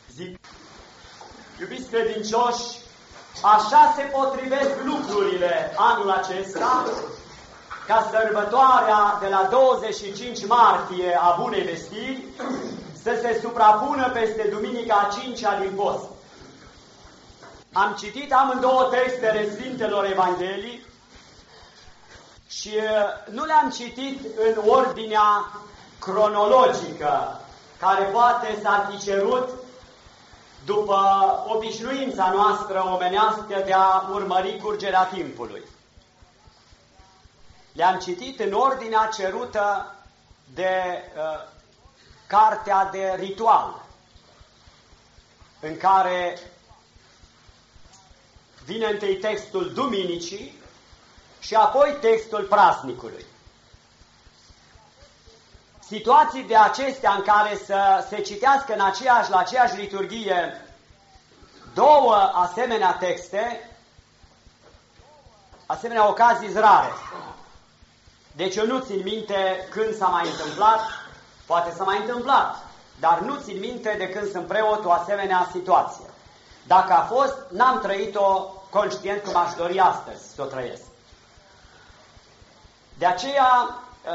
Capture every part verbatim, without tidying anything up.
Zic, iubiți credincioși, așa se potrivesc lucrurile anul acesta, ca sărbătoarea de la douăzeci și cinci martie a Bunei Vestiri să se suprapună peste duminica a cincea din post. Am citit amândouă textele Sfintelor Evanghelii și nu le-am citit în ordinea cronologică, care poate s-ar fi cerut după obișnuința noastră omenească de a urmări curgerea timpului. Le-am citit în ordinea cerută de uh, cartea de ritual, în care vine întâi textul duminicii și apoi textul praznicului. Situații de acestea în care să se citească în aceeași, la aceeași liturghie două asemenea texte, asemenea ocazii rare. Deci eu nu țin minte când s-a mai întâmplat, poate s-a mai întâmplat, dar nu țin minte de când sunt preot o asemenea situație. Dacă a fost, n-am trăit-o conștient cum aș dori astăzi să o trăiesc. De aceea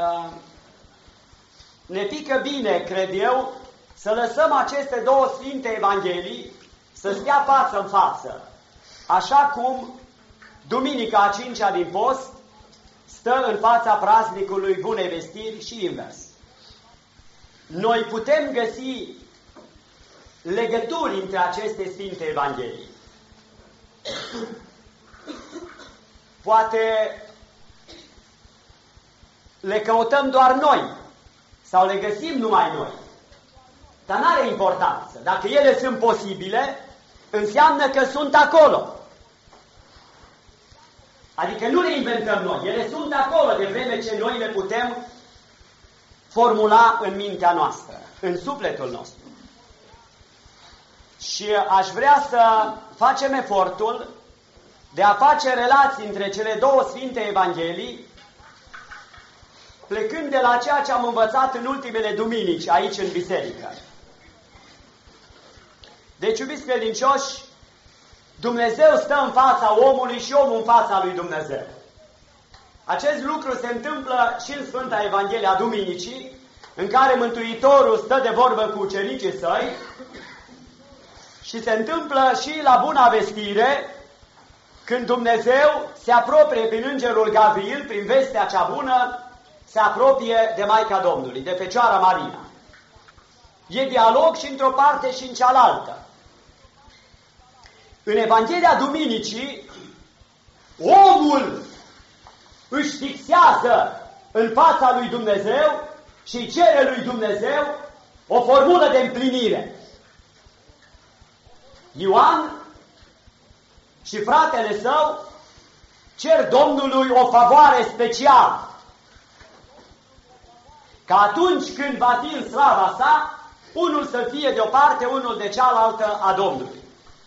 ne pică bine, cred eu, să lăsăm aceste două Sfinte Evanghelii să stea față în față, așa cum duminica a cincea din post stă în fața praznicului Bunei Vestiri și invers. Noi putem găsi legături între aceste Sfinte Evanghelii. Poate le căutăm doar noi sau le găsim numai noi. Dar n-are importanță. Dacă ele sunt posibile, înseamnă că sunt acolo. Adică nu le inventăm noi. Ele sunt acolo de vreme ce noi le putem formula în mintea noastră, în sufletul nostru. Și aș vrea să facem efortul de a face relații între cele două Sfinte Evanghelii, plecând de la ceea ce am învățat în ultimele duminici aici în biserică. Deci, iubiți credincioși, Dumnezeu stă în fața omului și omul în fața lui Dumnezeu. Acest lucru se întâmplă și în Sfânta Evanghelie a Duminicii, în care Mântuitorul stă de vorbă cu ucenicii săi, și se întâmplă și la Buna Vestire, când Dumnezeu se apropie prin Îngerul Gavril, prin vestea cea bună, se apropie de Maica Domnului, de Fecioara Maria. E dialog și într-o parte și în cealaltă. În Evanghelia Duminicii, omul își fixează în fața lui Dumnezeu și cere lui Dumnezeu o formulă de împlinire. Ioan și fratele său cer Domnului o favoare specială, ca atunci când va fi în slava sa, unul să fie de o parte, unul de cealaltă a Domnului.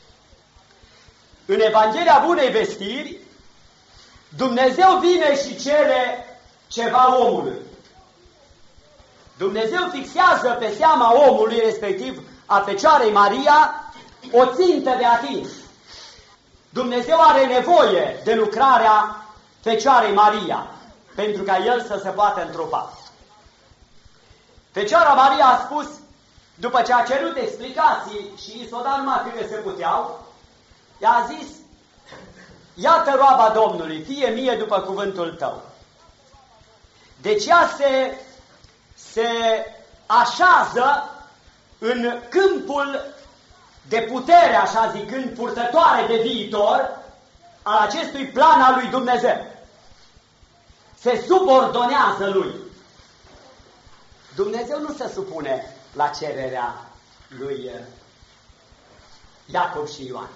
În Evanghelia Bunei Vestiri, Dumnezeu vine și cere ceva omului. Dumnezeu fixează pe seama omului, respectiv a Fecioarei Maria, o țintă de atins. Dumnezeu are nevoie de lucrarea Fecioarei Maria, pentru ca El să se poată întrupa. Fecioara Maria a spus, după ce a cerut explicații și i s-o dat numai câte se puteau, i-a zis, iată roaba Domnului, fie mie după cuvântul tău. Deci ea se, se așează în câmpul de putere, așa zicând, purtătoare de viitor al acestui plan al lui Dumnezeu. Se subordonează lui. Dumnezeu nu se supune la cererea lui Iacob și Ioan.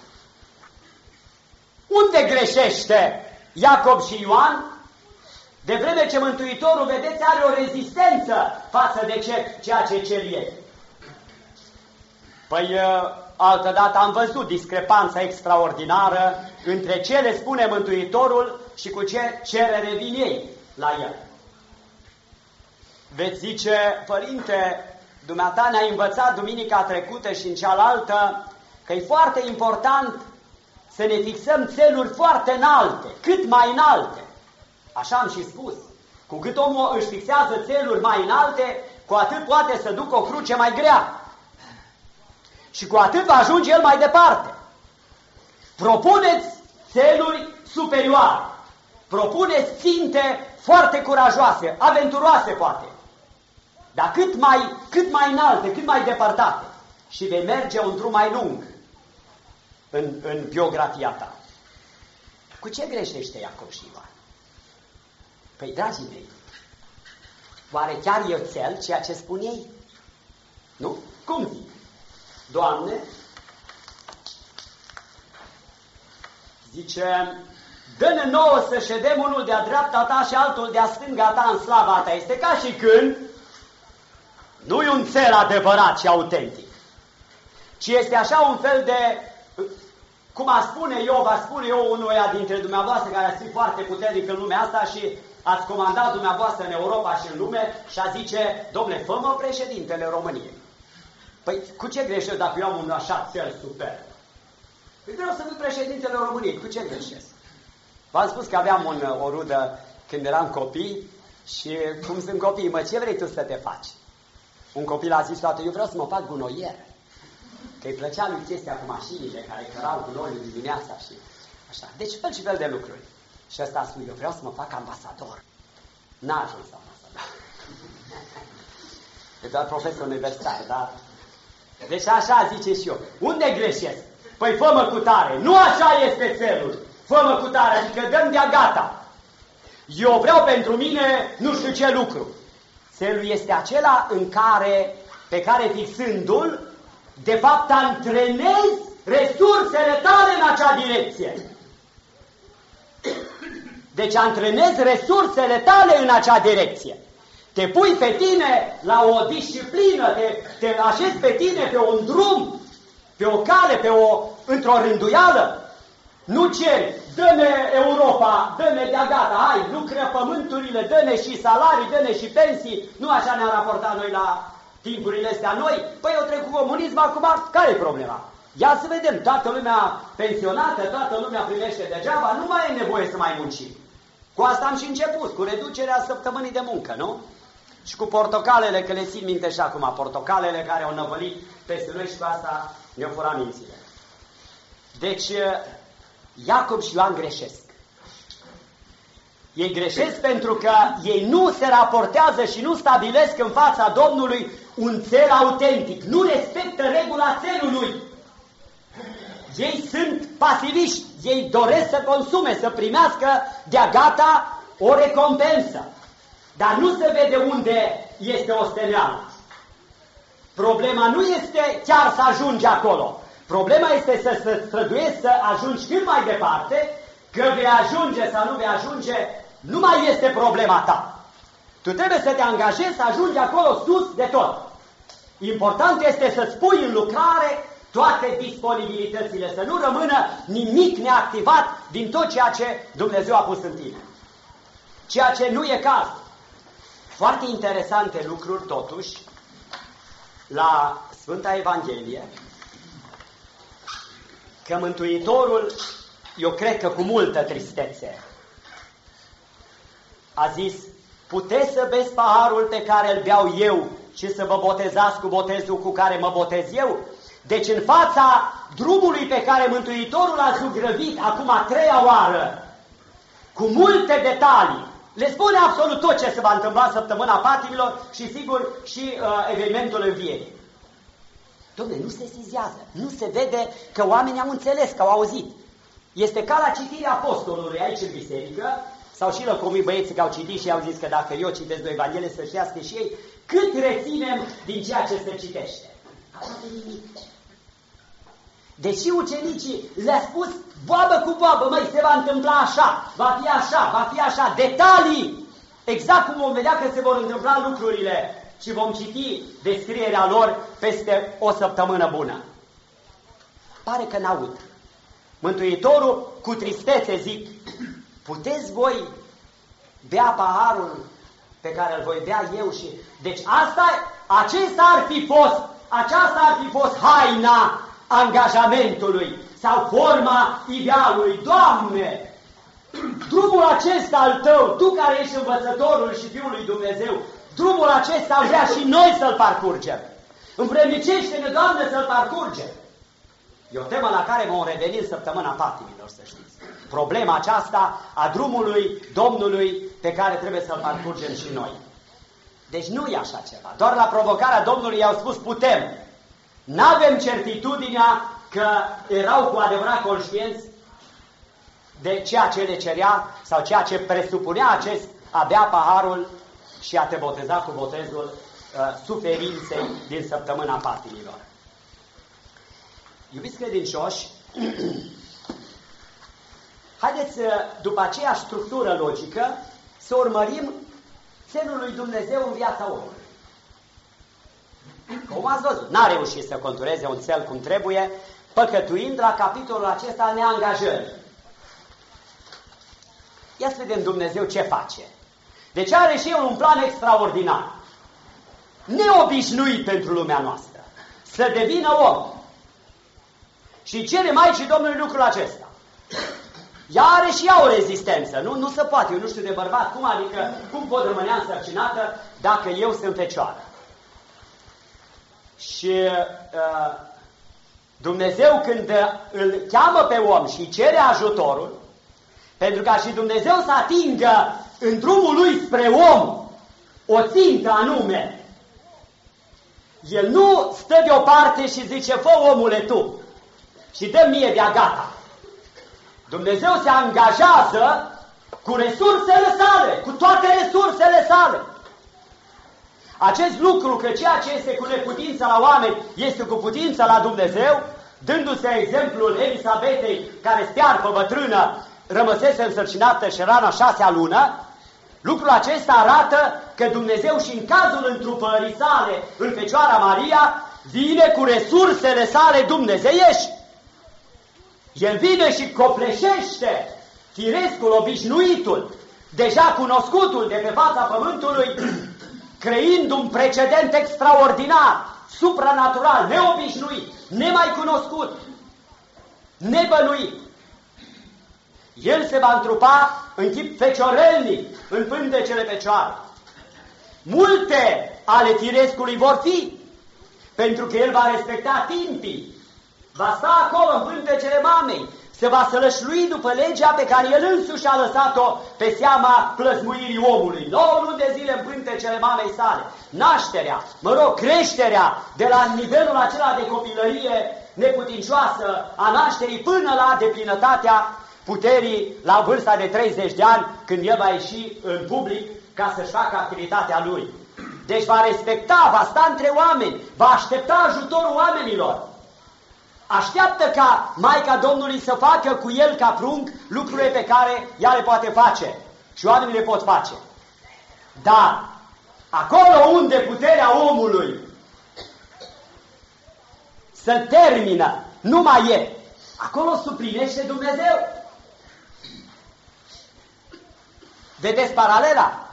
Unde greșește Iacob și Ioan? De vreme ce Mântuitorul, vedeți, are o rezistență față de ce, ceea ce cer ei. Păi, altădată am văzut discrepanța extraordinară între ce le spune Mântuitorul și cu ce cerere vin ei la el. Veți zice, părinte, dumneata ne-a învățat duminica trecută și în cealaltă că e foarte important să ne fixăm țeluri foarte înalte, cât mai înalte. Așa am și spus. Cu cât omul își fixează țeluri mai înalte, cu atât poate să ducă o cruce mai grea. Și cu atât va ajunge el mai departe. Propuneți țeluri superioare. Propuneți ținte foarte curajoase, aventuroase poate. Dar cât mai, cât mai înalte, cât mai depărtate. Și vei merge un drum mai lung în, în biografia ta. Cu ce greșește Iacob și Ioan? Păi, dragii mei, oare chiar e țel ceea ce spun ei? Nu? Cum zic? Doamne, zice, dă-ne nouă să ședem unul de-a dreapta ta și altul de-a stânga ta în slava ta. Este ca și când nu e un țel adevărat și autentic, ci este așa un fel de, cum a spune eu, va spune eu unuia dintre dumneavoastră care ați fi foarte puternic în lumea asta și ați comandat dumneavoastră în Europa și în lume și a zice, domnule, fă-mă președintele României. Păi cu ce greșesc dacă eu am un așa țel superb? Păi vreau să fiu președintele României, cu ce greșesc? V-am spus că aveam un, o rudă când eram copii și cum sunt copii, mă, ce vrei tu să te faci? Un copil a zis toată, eu vreau să mă fac gunoier. Că îi plăcea lui chestia cu mașinile care cărau gunoiul dimineața și așa. Deci fel și fel de lucruri. Și ăsta a spus, eu vreau să mă fac ambasador. N-a ajuns ambasador. E doar profesor universitar, dar... Deci așa zice și eu. Unde greșesc? Păi fă-mă cu tare. Nu așa este țelul. Fă-mă cu tare, adică dăm de-a gata. Eu vreau pentru mine nu știu ce lucru. Țelul este acela în care, pe care fixându-l, de fapt antrenezi resursele tale în acea direcție. Deci antrenezi resursele tale în acea direcție. Te pui pe tine la o disciplină, te, te așezi pe tine pe un drum, pe o cale, pe o, într-o rânduială. Nu ceri, dă-ne Europa, dă-ne de-a gata, hai, lucră pământurile, dă-ne și salarii, dă-ne și pensii. Nu așa ne-am raportat noi la timpurile astea noi. Păi eu trec cu comunism acum, care-i problema? Ia să vedem, toată lumea pensionată, toată lumea primește degeaba, nu mai e nevoie să mai muncim. Cu asta am și început, cu reducerea săptămânii de muncă, nu? Și cu portocalele, că le țin minte și acum, portocalele care au năvălit peste noi și cu asta ne-au furat mințile. Deci, Iacob și Ioan greșesc. Ei greșesc pentru că ei nu se raportează și nu stabilesc în fața Domnului un țel autentic. Nu respectă regula țelului. Ei sunt pasiviști. Ei doresc să consume, să primească de-a gata o recompensă. Dar nu se vede unde este osteneală. Problema nu este chiar să ajungi acolo. Problema este să se străduiești să ajungi cât mai departe, că vei ajunge sau nu vei ajunge, nu mai este problema ta. Tu trebuie să te angajezi să ajungi acolo sus de tot. Important este să-ți pui în lucrare toate disponibilitățile, să nu rămână nimic neactivat din tot ceea ce Dumnezeu a pus în tine. Ceea ce nu e caz. Foarte interesante lucruri totuși la Sfânta Evanghelie, că Mântuitorul, eu cred că cu multă tristețe, a zis, puteți să beți paharul pe care îl beau eu și să vă botezați cu botezul cu care mă botez eu? Deci în fața drumului pe care Mântuitorul a zugrăvit acum a treia oară, cu multe detalii, le spune absolut tot ce se va întâmpla în săptămâna patimilor și sigur și uh, evenimentul învierii. Dom'le, nu se sizează, nu se vede că oamenii au înțeles, că au auzit. Este ca la citirea apostolului aici în biserică, sau și lăcomii băieții că au citit și au zis că dacă eu citesc două Evanghelie să știască și ei, cât reținem din ceea ce se citește? Aproape nimic. Deși ucenicii le-a spus, boabă cu boabă, măi, se va întâmpla așa, va fi așa, va fi așa, detalii, exact cum vom vedea că se vor întâmpla lucrurile și vom citi descrierea lor peste o săptămână bună. Pare că n-aud. Mântuitorul, cu tristețe, zic, puteți voi bea paharul pe care îl voi bea eu și... Deci asta, acesta ar fi fost, aceasta ar fi fost haina angajamentului sau forma idealului. Doamne, drumul acesta al Tău, Tu care ești învățătorul și Fiul lui Dumnezeu, drumul acesta vrea și noi să-l parcurgem. Împremicește-ne, Doamne, să-l parcurgem. E o temă la care vom reveni în săptămâna patimilor, să știți. Problema aceasta a drumului Domnului pe care trebuie să-l parcurgem și noi. Deci nu e așa ceva. Doar la provocarea Domnului i-au spus putem. N-avem certitudinea că erau cu adevărat conștienți de ceea ce le cerea sau ceea ce presupunea acest a bea paharul și a te boteza cu botezul uh, suferinței din săptămâna patimilor. Iubiți credincioși, haideți după aceeași structură logică să urmărim țelul lui Dumnezeu în viața omului. Cum ați văzut, n-a reușit să contureze un țel cum trebuie, păcătuind la capitolul acesta al neangajării. Ia să vedem Dumnezeu ce face. Deci are și El un plan extraordinar, neobișnuit pentru lumea noastră, să devină om. Și cere Maicii Domnului lucrul acesta. Ea are și ea o rezistență, nu? Nu se poate, eu nu știu de bărbat, cum adică, cum pot rămânea însărcinată dacă eu sunt fecioară? Și uh, Dumnezeu când îl cheamă pe om și cere ajutorul, pentru ca și Dumnezeu să atingă în drumul lui spre om o țintă anume, El nu stă deoparte și zice, fă omule tu și dă mie de-a gata. Dumnezeu se angajează cu resursele sale, cu toate resursele sale. Acest lucru, că ceea ce este cu neputință la oameni, este cu putință la Dumnezeu, dându-se exemplul Elisabetei, care stearpă bătrână, rămăsese însărcinată și era în a șasea lună, lucrul acesta arată că Dumnezeu și în cazul întrupării sale în Fecioara Maria, vine cu resursele sale dumnezeiești. El vine și copleșește firescul, obișnuitul, deja cunoscutul de pe fața pământului, creând un precedent extraordinar, supranatural, neobișnuit, nemai cunoscut, nebănuit. El se va întrupa în chip feciorelnic, în pântecele Fecioarei. Multe ale firescului vor fi, pentru că el va respecta timpii. Va sta acolo în pântecele mamei, se va sălășlui după legea pe care el însuși a lăsat-o pe seama plăsmuirii omului. nouă luni de zile în pântecele mamei sale. Nașterea, mă rog, creșterea de la nivelul acela de copilărie neputincioasă a nașterii până la deplinătatea puterii la vârsta de treizeci de ani, când el va ieși în public ca să-și facă activitatea lui. Deci va respecta, va sta între oameni, va aștepta ajutorul oamenilor. Așteaptă ca Maica Domnului să facă cu el ca prunc lucrurile pe care ea le poate face și oamenii le pot face. Dar acolo unde puterea omului să termină, nu mai e, acolo suplinește Dumnezeu. Vedeți paralela?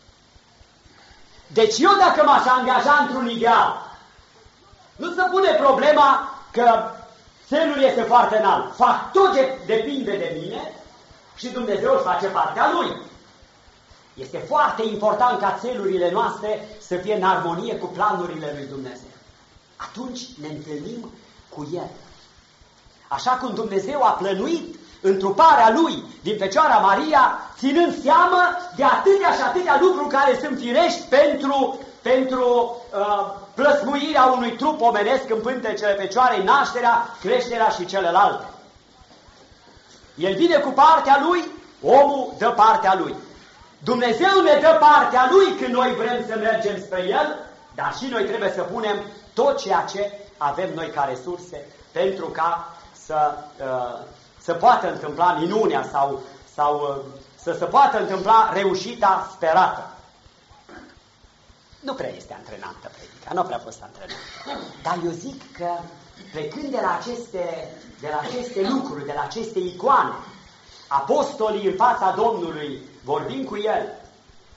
Deci eu dacă m-aș angaja într-un ideal, nu se pune problema că țelul este foarte înalt. Fac tot ce depinde de mine și Dumnezeu își face partea Lui. Este foarte important ca țelurile noastre să fie în armonie cu planurile lui Dumnezeu. Atunci ne întâlnim cu El. Așa cum Dumnezeu a plănuit întruparea Lui din Fecioara Maria, ținând seamă de atâtea și atâtea lucruri care sunt firești pentru, pentru uh, plăsmuirea unui trup omenesc în pântecele Fecioarei, nașterea, creșterea și celelalte. El vine cu partea Lui, omul dă partea Lui. Dumnezeu ne dă partea Lui când noi vrem să mergem spre El, dar și noi trebuie să punem tot ceea ce avem noi ca resurse pentru ca să, uh, să poată întâmpla minunea sau, sau uh, să se poată întâmpla reușita sperată. Nu prea este antrenantă predica, nu prea fost antrenantă. Dar eu zic că plecând de la aceste, de la aceste lucruri, de la aceste icoane, apostolii în fața Domnului, vorbind cu El,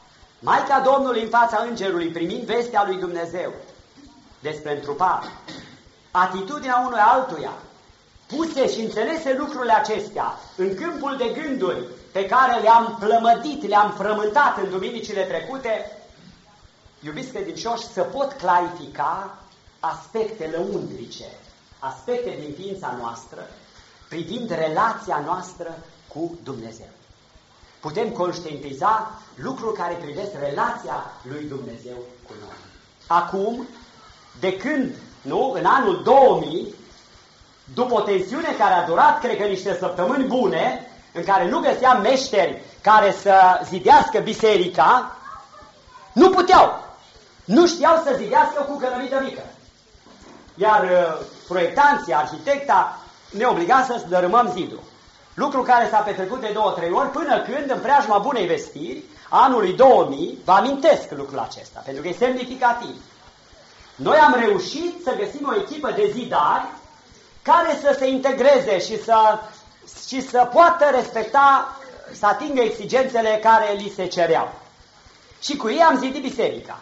Maica Domnului în fața îngerului, primind vestea lui Dumnezeu despre întrupare, atitudinea unui altuia, puse și înțelese lucrurile acestea în câmpul de gânduri pe care le-am plămădit, le-am frământat în duminicile trecute, iubiți credincioși, să pot clarifica aspecte lăuntrice, aspecte din ființa noastră, privind relația noastră cu Dumnezeu. Putem conștientiza lucruri care privesc relația lui Dumnezeu cu noi. Acum, de când, nu, în anul două mii, după o tensiune care a durat, cred că niște săptămâni bune, în care nu găseam meșteri care să zidească biserica, nu puteau. Nu știau să zidească cu cărămită mică. Iar uh, proiectanții, arhitecta, ne obliga să dărâmăm zidul. Lucru care s-a petrecut de două, trei ori, până când, în preajma bunei vestiri, anului două mii, vă amintesc lucrul acesta, pentru că e semnificativ. Noi am reușit să găsim o echipă de zidari care să se integreze și să, și să poată respecta, să atingă exigențele care li se cereau. Și cu ei am zidit biserica.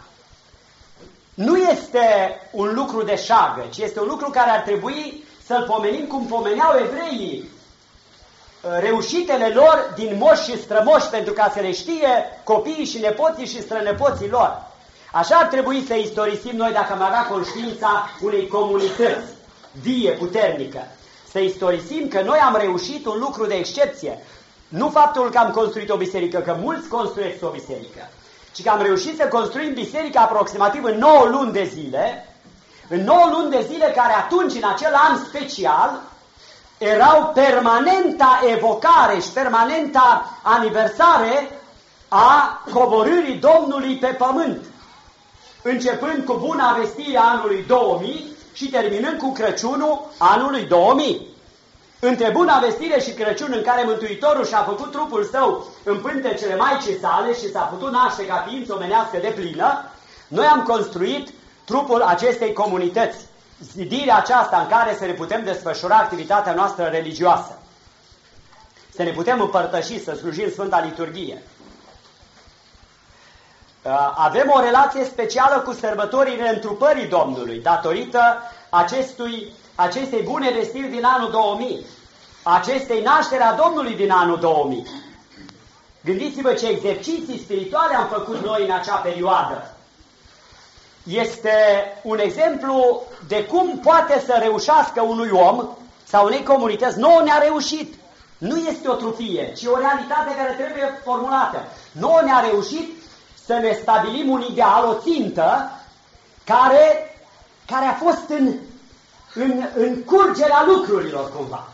Nu este un lucru de șagă, ci este un lucru care ar trebui să-l pomenim cum pomeneau evreii reușitele lor din moși și strămoși, pentru ca să le știe copiii și nepoții și strănepoții lor. Așa ar trebui să istorisim noi, dacă am avea conștiința unei comunități vie, puternică. Să istorisim că noi am reușit un lucru de excepție. Nu faptul că am construit o biserică, că mulți construiesc o biserică, ci că am reușit să construim biserica aproximativ în nouă luni de zile, în nouă luni de zile care atunci, în acel an special, erau permanenta evocare și permanenta aniversare a coborârii Domnului pe pământ, începând cu buna vestire a anului două mii și terminând cu Crăciunul anului două mii. Între buna vestire și Crăciun, în care Mântuitorul și-a făcut trupul său în pântecele Maicii sale și s-a putut naște ca ființă omenească de plină, noi am construit trupul acestei comunități, zidirea aceasta în care să ne putem desfășura activitatea noastră religioasă, să ne putem împărtăși, să slujim Sfânta Liturghie. Avem o relație specială cu sărbătorile întrupării Domnului, datorită acestui, acestei bune vestiri din anul două mii, acestei nașteri a Domnului din anul două mii. Gândiți-vă ce exerciții spirituale am făcut noi în acea perioadă. Este un exemplu de cum poate să reușească unui om sau unei comunități. Nouă ne-a reușit. Nu este o trufie, ci o realitate care trebuie formulată. Nouă ne-a reușit să ne stabilim un ideal, o țintă, care, care a fost în, în, în curgerea lucrurilor, cumva.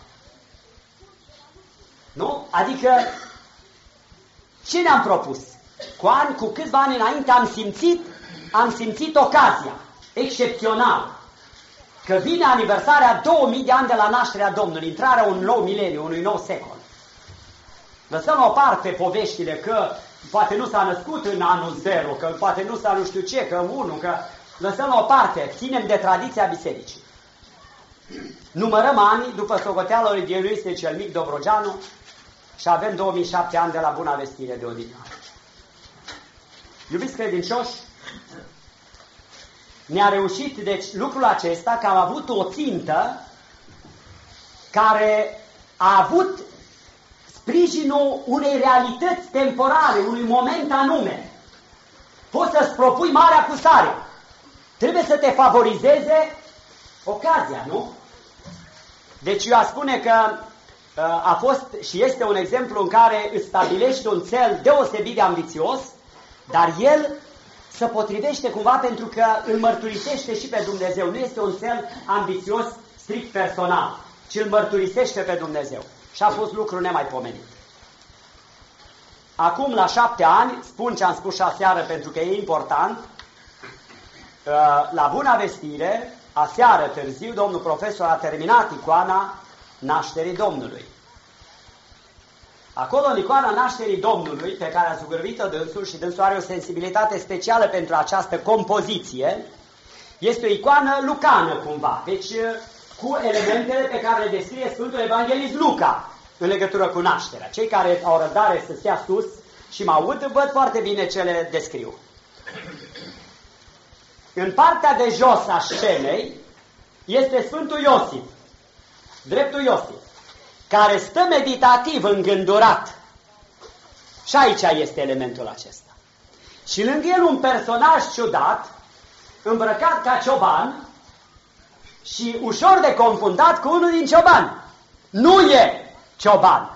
Nu? Adică, ce ne-am propus? Cu ani, cu câțiva ani înainte am simțit, am simțit ocazia, excepțională, că vine aniversarea două mii de ani de la nașterea Domnului, intrarea unui nou mileniu, unui nou secol. Lăsăm la o parte poveștile că poate nu s-a născut în anul zero, că poate nu s-a nu știu ce, că unu, că lăsăm la o parte, ținem de tradiția bisericii. Numărăm ani după socoteala lui Dionisie cel Mic Dobrogeanu și avem două mii șapte ani de la Buna Vestire de Odihnă. Iubiți credincioși, ne-a reușit, deci, lucrul acesta, că am avut o țintă care a avut sprijinul unei realități temporale, unui moment anume. Poți să-ți propui marea acusare. Trebuie să te favorizeze ocazia, nu? Deci eu aș spune că uh, a fost și este un exemplu în care îți stabilești un cel deosebit de ambițios, dar el se potrivește cumva pentru că îl mărturisește și pe Dumnezeu. Nu este un cel ambițios strict personal, ci îl mărturisește pe Dumnezeu. Și a fost lucru nemaipomenit. Acum, la șapte ani, spun ce am spus și aseară pentru că e important, la Buna Vestire, aseară târziu, domnul profesor a terminat icoana nașterii Domnului. Acolo, în icoana nașterii Domnului, pe care a zugrăvit-o dânsul, și dânsul are o sensibilitate specială pentru această compoziție, este o icoană lucană, cumva. Deci, cu elementele pe care le descrie Sfântul Evanghelist Luca în legătură cu nașterea. Cei care au răbdare să stea sus și mă aud, văd foarte bine ce le descriu. În partea de jos a scenei este Sfântul Iosif, dreptul Iosif, care stă meditativ îngândurat. Și aici este elementul acesta. Și lângă el un personaj ciudat, îmbrăcat ca cioban și ușor de confundat cu unul din ciobani. Nu e cioban.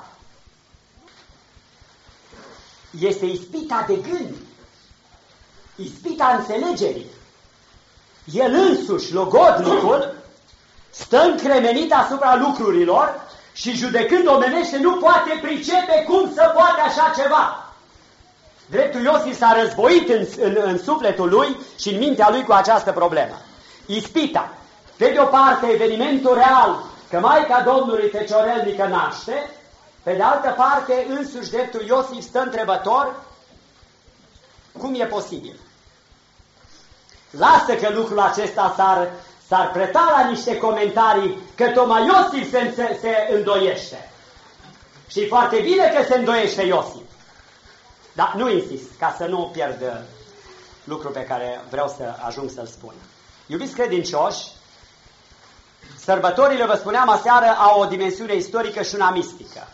Este ispita de gând, ispita înțelegerii. El însuși, logodnicul, stă încremenit asupra lucrurilor și judecând omenește nu poate pricepe cum să poate așa ceva. Dreptul Iosif s-a războit în, în, în sufletul lui și în mintea lui cu această problemă. Ispita, pe de o parte evenimentul real, că Maica Domnului feciorelnică naște, pe de altă parte însuși dreptul Iosif stă întrebător, cum e posibil? Lasă că lucrul acesta s-ar, s-ar preta la niște comentarii, că tocmai Iosif se, se, se îndoiește. Și e foarte bine că se îndoiește Iosif. Dar nu insist, ca să nu pierd lucrul pe care vreau să ajung să-l spun. Iubiți credincioși, sărbătorile, vă spuneam aseară, au o dimensiune istorică și una mistică.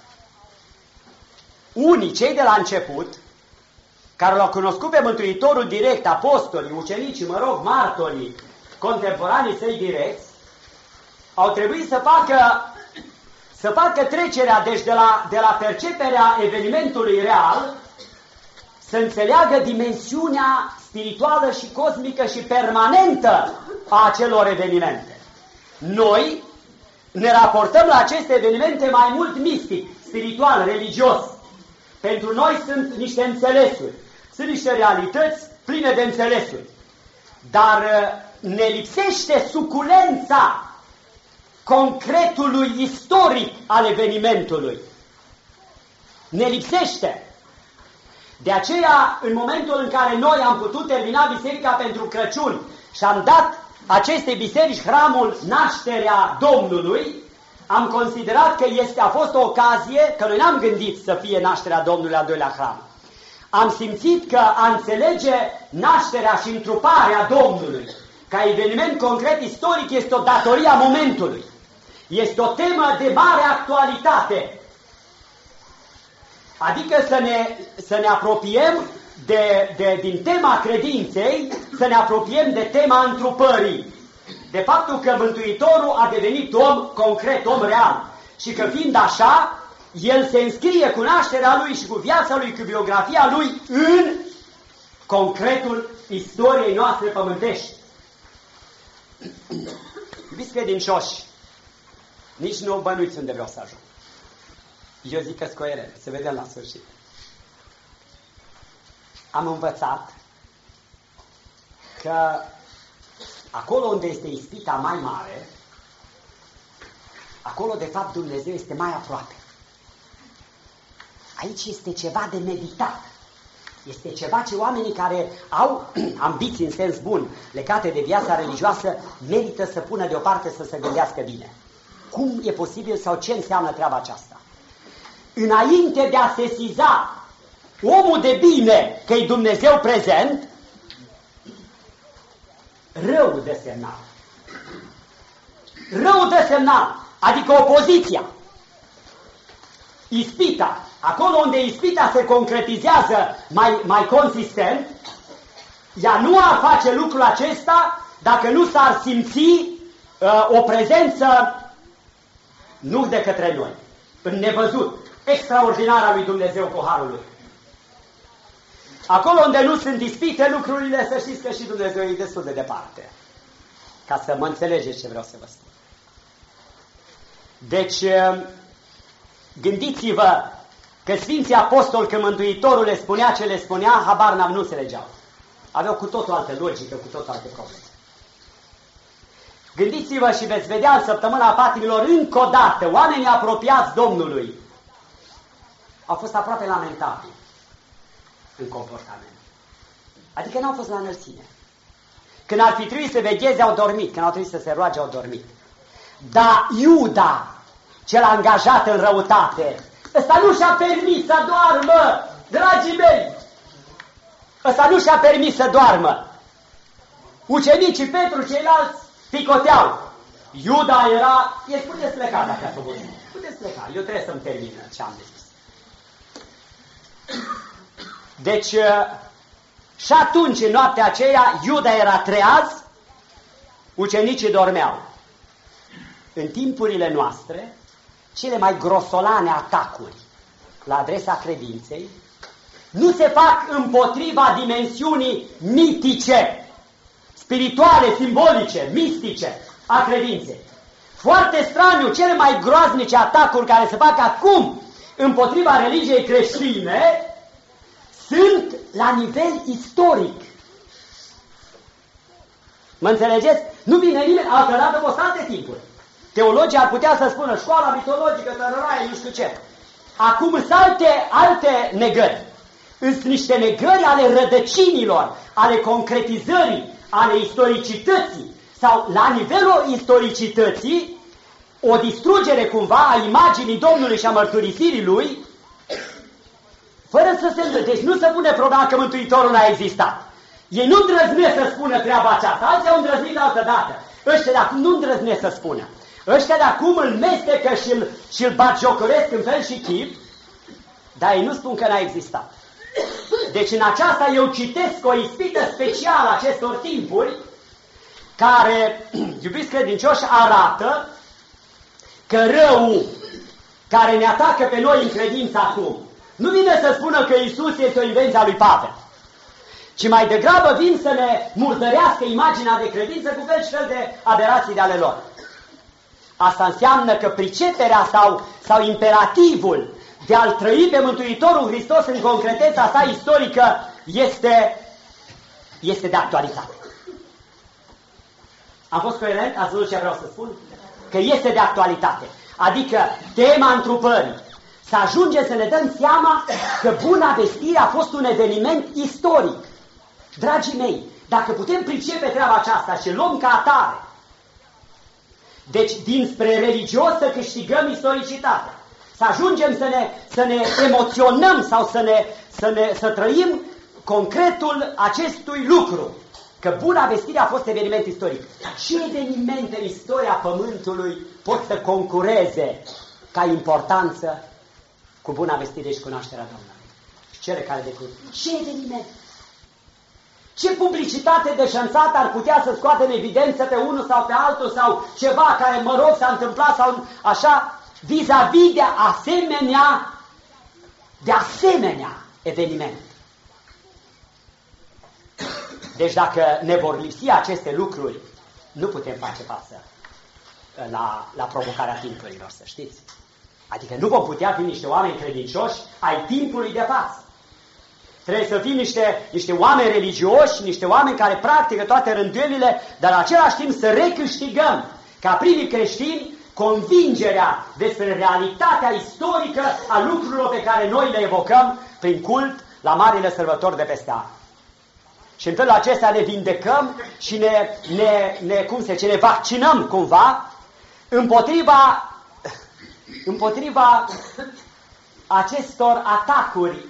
Unii, cei de la început, care l-au cunoscut pe Mântuitorul direct, apostolii, ucenicii, mă rog, martorii, contemporanii săi direcți, au trebuit să facă, să facă trecerea, deci de la, de la perceperea evenimentului real, să înțeleagă dimensiunea spirituală și cosmică și permanentă a acelor evenimente. Noi ne raportăm la aceste evenimente mai mult mistic, spiritual, religios. Pentru noi sunt niște înțelesuri, sunt niște realități pline de înțelesuri. Dar ne lipsește suculența concretului istoric al evenimentului. Ne lipsește. De aceea, în momentul în care noi am putut termina biserica pentru Crăciun și am dat acestei biserici hramul Nașterea Domnului, am considerat că este, a fost o ocazie, că noi n-am gândit să fie Nașterea Domnului al doilea hram. Am simțit că a înțelege nașterea și întruparea Domnului ca eveniment concret istoric este o datorie a momentului. Este o temă de mare actualitate. Adică să ne, să ne apropiem de, de, din tema credinței, să ne apropiem de tema întrupării. De faptul că Mântuitorul a devenit om concret, om real. Și că fiind așa, el se înscrie cu nașterea lui și cu viața lui, cu biografia lui în concretul istoriei noastre pământești. Iubiți credincioși, nici nu bănuiți unde vreau să ajung. Eu zic că-s coerent, să vedem la sfârșit. Am învățat că acolo unde este ispita mai mare, acolo de fapt Dumnezeu este mai aproape. Aici este ceva de meditat. Este ceva ce oamenii care au ambiții în sens bun legate de viața religioasă merită să pună deoparte, să se gândească bine. Cum e posibil sau ce înseamnă treaba aceasta? Înainte de a sesiza omul de bine că e Dumnezeu prezent, rău de semnal. Rău de semnal, adică opoziția. Ispita, acolo unde ispita se concretizează mai, mai consistent, ea nu ar face lucrul acesta dacă nu s-ar simți uh, o prezență nu de către noi, în nevăzut, extraordinar al lui Dumnezeu cu harul lui. Acolo unde nu sunt ispite lucrurile, să știți că și Dumnezeu e destul de departe. Ca să mă înțelegeți ce vreau să vă spun. Deci, gândiți-vă că Sfinții Apostoli, când Mântuitorul le spunea ce le spunea, habar n-am, nu înțelegeau. Aveau cu tot o altă logică, cu tot alte probleme. Gândiți-vă și veți vedea în săptămâna patimilor încă o dată, oamenii apropiați Domnului au fost aproape lamentabili în comportament. Adică n-au fost la înălțime. Când ar fi trebuit să vegheze, au dormit. Când au trebuit să se roage, au dormit. Dar Iuda, cel angajat în răutate, ăsta nu și-a permis să doarmă. Dragii mei, ăsta nu și-a permis să doarmă. Ucenicii Petru, ceilalți, picoteau. Iuda era... E, puteți pleca dacă ați obozit. Puteți pleca. Eu trebuie să-mi termin ce am de spus. Deci, și atunci, în noaptea aceea, Iuda era treaz, ucenicii dormeau. În timpurile noastre, cele mai grosolane atacuri la adresa credinței nu se fac împotriva dimensiunii mitice, spirituale, simbolice, mistice a credinței. Foarte straniu, cele mai groaznice atacuri care se fac acum împotriva religiei creștine sunt la nivel istoric. Mă înțelegeți? Nu vine nimeni, altădată fost alte timpuri. Teologii ar putea să spună școala mitologică, tărăraie, nu știu ce. Acum sunt alte, alte negări. Sunt niște negări ale rădăcinilor, ale concretizării, ale istoricității. Sau la nivelul istoricității, o distrugere cumva a imaginii Domnului și a mărturisirii Lui, fără să se întâmple. Deci nu se pune problema că Mântuitorul n-a existat. Ei nu îndrăznesc să spună treaba aceasta, alții au îndrăznit altă dată. Ăștia de acum nu îndrăznesc să spună. Ăștia de acum îl mestecă și îl, și îl batjocoresc în fel și chip, dar ei nu spun că n-a existat. Deci în aceasta eu citesc o ispită specială acestor timpuri, care, iubiți credincioși, arată că răul care ne atacă pe noi în credință acum, nu vine să spună că Iisus este o invenție a lui Pavel, ci mai degrabă vin să ne murdărească imaginea de credință cu fel și fel de aberații de ale lor. Asta înseamnă că priceperea sau, sau imperativul de a-L trăi pe Mântuitorul Hristos în concreteța sa istorică este, este de actualitate. Am fost coerent? Ați văzut ce vreau să spun? Că este de actualitate. Adică tema întrupării. Să ajungem să ne dăm seama că Buna Vestire a fost un eveniment istoric. Dragii mei, dacă putem pricepe treaba aceasta și luăm ca atare, deci dinspre religios să câștigăm istoricitatea, să ajungem să ne, să ne emoționăm sau să, ne, să, ne, să trăim concretul acestui lucru, că Buna Vestire a fost eveniment istoric. Ce evenimente în istoria Pământului pot să concureze ca importanță cu Buna Vestire și cunoașterea Domnului? Cele care de cruz. Ce eveniment? Ce publicitate deșanțată ar putea să scoată în evidență pe unul sau pe altul sau ceva care, mă rog, s-a întâmplat sau așa, vis-a-vis de asemenea, de asemenea eveniment. Deci dacă ne vor lipsi aceste lucruri, nu putem face față la, la provocarea timpurilor, să știți. Adică nu vom putea fi niște oameni credincioși ai timpului de față. Trebuie să fim niște, niște oameni religioși, niște oameni care practică toate rânduielile, dar în același timp să recâștigăm, ca primii creștini, convingerea despre realitatea istorică a lucrurilor pe care noi le evocăm prin cult la marile sărbători de peste an. Și în felul acesta ne vindecăm și ne, ne, ne, cum se zice, ne vaccinăm cumva împotriva, împotriva acestor atacuri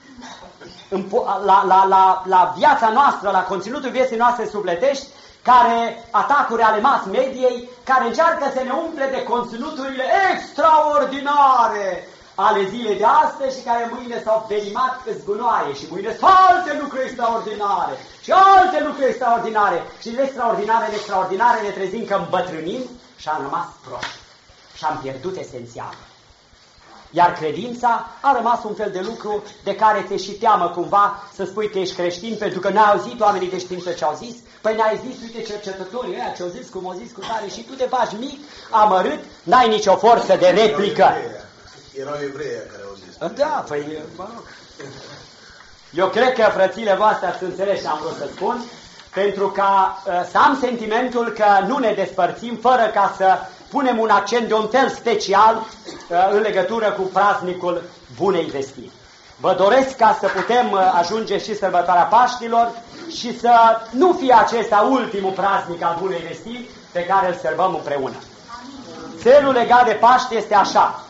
la, la, la, la viața noastră, la conținutul vieții noastre sufletești, care atacuri ale mass mediei, care încearcă să ne umple de conținuturile extraordinare ale zilei de astăzi și care mâine s-au perimat în zgunoaie și mâine sunt alte lucruri extraordinare și alte lucruri extraordinare și de extraordinare în extraordinare ne trezim că îmbătrânim și am rămas proști și am pierdut esențial. Iar credința a rămas un fel de lucru de care te și teamă cumva să spui că ești creștin pentru că n-ai auzit oamenii de știință ce au zis. Păi n-ai zis, uite cercetătorii ăia ce au zis, cum au zis cu tare și tu te faci mic, amărât, n-ai nicio forță de replică. Erau evrei care au zis. Da, păi, mă rog. Eu cred că frățile voastre ați înțeles ce am vrut să spun, pentru ca uh, să am sentimentul că nu ne despărțim fără ca să punem un accent de un fel special uh, în legătură cu praznicul Bunei Vestiri. Vă doresc ca să putem uh, ajunge și sărbătoarea Paștilor și să nu fie acesta ultimul praznic al Bunei Vestiri pe care îl sărbăm împreună. Țelul legat de Paște este așa: